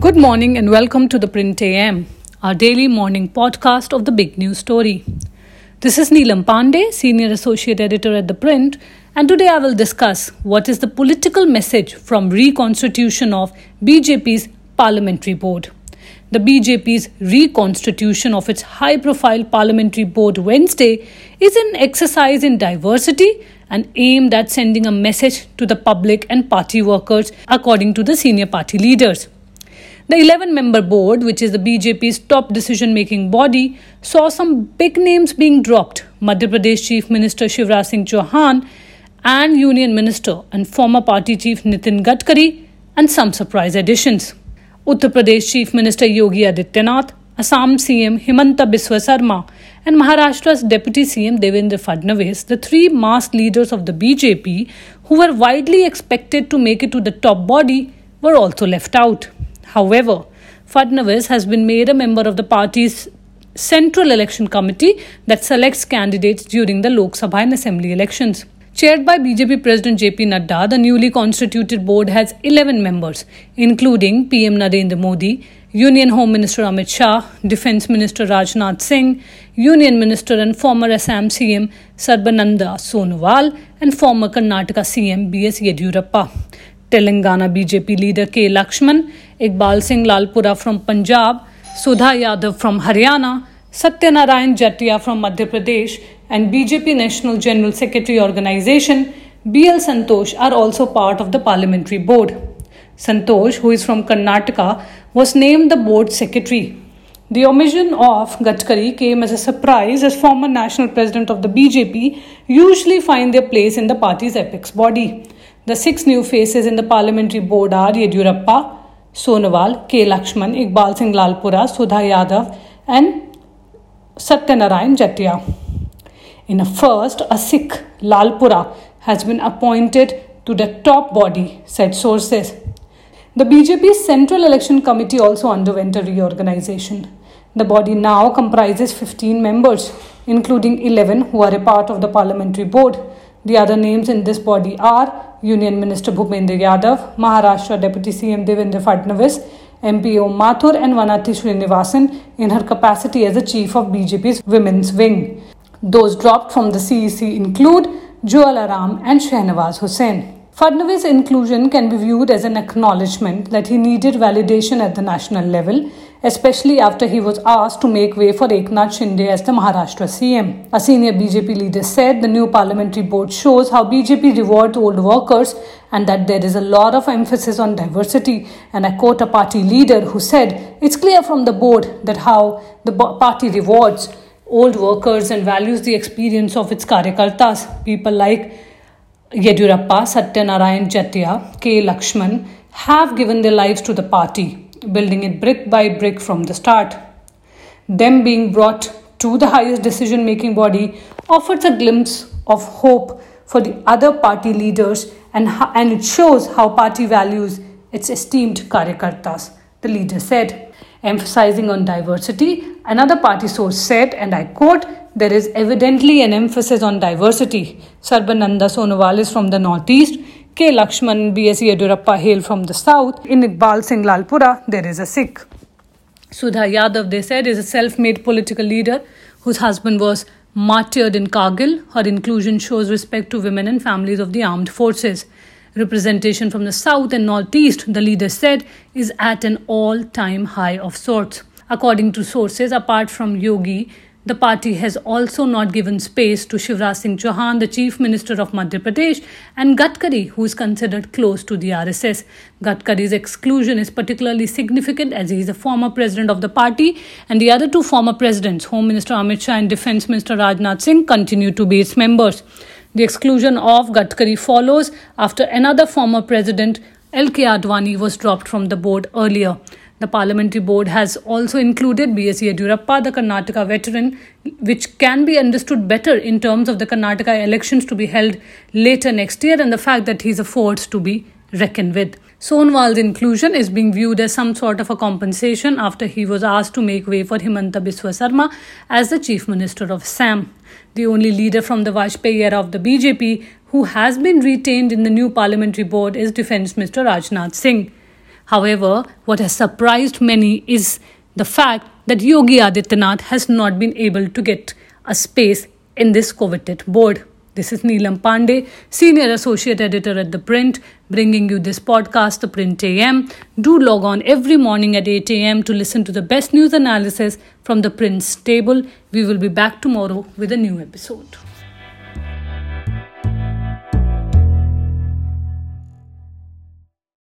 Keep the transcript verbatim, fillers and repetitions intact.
Good morning and welcome to the Print A M, our daily morning podcast of the big news story. This is Neelam Pandey, Senior Associate Editor at The Print, and today I will discuss what is the political message from reconstitution of B J P's Parliamentary Board. The B J P's reconstitution of its high-profile Parliamentary Board Wednesday is an exercise in diversity and aimed at sending a message to the public and party workers, according to the senior party leaders. The eleven-member board, which is the B J P's top decision-making body, saw some big names being dropped. Madhya Pradesh Chief Minister Shivraj Singh Chauhan and Union Minister and former party chief Nitin Gadkari, and some surprise additions. Uttar Pradesh Chief Minister Yogi Adityanath, Assam C M Himanta Biswa Sarma, and Maharashtra's Deputy C M Devendra Fadnavis, the three masked leaders of the B J P, who were widely expected to make it to the top body, were also left out. However, Fadnavis has been made a member of the party's Central Election Committee that selects candidates during the Lok Sabha and Assembly elections. Chaired by B J P President J P Nadda, the newly constituted board has eleven members, including P M Narendra Modi, Union Home Minister Amit Shah, Defence Minister Rajnath Singh, Union Minister and former Assam C M Sarbananda Sonowal, and former Karnataka C M B S Yediyurappa. Telangana B J P leader K. Lakshman, Iqbal Singh Lalpura from Punjab, Sudha Yadav from Haryana, Satyanarayan Jatia from Madhya Pradesh, and B J P National General Secretary Organisation B L Santosh are also part of the Parliamentary Board. Santosh, who is from Karnataka, was named the board secretary. The omission of Gadkari came as a surprise, as former national president of the B J P usually find their place in the party's apex body. The six new faces in the Parliamentary Board are Yediyurappa, Sonowal, K. Lakshman, Iqbal Singh Lalpura, Sudha Yadav, and Satyanarayan Jatia. In a first, a Sikh, Lalpura, has been appointed to the top body, said sources. The B J P's Central Election Committee also underwent a reorganization. The body now comprises fifteen members, including eleven who are a part of the Parliamentary Board. The other names in this body are Union Minister Bhupendra Yadav, Maharashtra Deputy C M Devendra Fadnavis, M P Om Mathur, and Vanati Srinivasan in her capacity as the chief of B J P's Women's Wing. Those dropped from the C E C include Joel Aram and Shehnawaz Hussain. Fadnavis' inclusion can be viewed as an acknowledgement that he needed validation at the national level, especially after he was asked to make way for Eknath Shinde as the Maharashtra C M. A senior B J P leader said the new parliamentary board shows how B J P rewards old workers and that there is a lot of emphasis on diversity. And I quote a party leader who said, "It's clear from the board that how the party rewards old workers and values the experience of its karyakartas. People like Yediyurappa, Satyanarayan Jatia, K. Lakshman have given their lives to the party, building it brick by brick from the start. Them being brought to the highest decision-making body offers a glimpse of hope for the other party leaders and, and it shows how party values its esteemed karyakartas," the leader said. Emphasizing on diversity, another party source said, and I quote, "There is evidently an emphasis on diversity. Sarbananda Sonowal is from the northeast, K. Lakshman and B S Yediyurappa hail from the south. In Iqbal Singh Lalpura, there is a Sikh." Sudha Yadav, they said, is a self-made political leader whose husband was martyred in Kargil. Her inclusion shows respect to women and families of the armed forces. Representation from the south and northeast, the leader said, is at an all-time high of sorts. According to sources, apart from Yogi, the party has also not given space to Shivraj Singh Chauhan, the Chief Minister of Madhya Pradesh, and Gadkari, who is considered close to the R S S. Gadkari's exclusion is particularly significant as he is a former president of the party, and the other two former presidents, Home Minister Amit Shah and Defence Minister Rajnath Singh, continue to be its members. The exclusion of Gadkari follows after another former president, L K Advani, was dropped from the board earlier. The Parliamentary Board has also included B S Yediyurappa, the Karnataka veteran, which can be understood better in terms of the Karnataka elections to be held later next year and the fact that he is a force to be reckoned with. Sonowal's inclusion is being viewed as some sort of a compensation after he was asked to make way for Himanta Biswa Sarma as the Chief Minister of Assam. The only leader from the Vajpayee era of the B J P who has been retained in the new Parliamentary Board is Defence Minister Rajnath Singh. However, what has surprised many is the fact that Yogi Adityanath has not been able to get a space in this coveted board. This is Neelam Pandey, Senior Associate Editor at The Print, bringing you this podcast, The Print A M. Do log on every morning at eight a.m. to listen to the best news analysis from The Print's table. We will be back tomorrow with a new episode.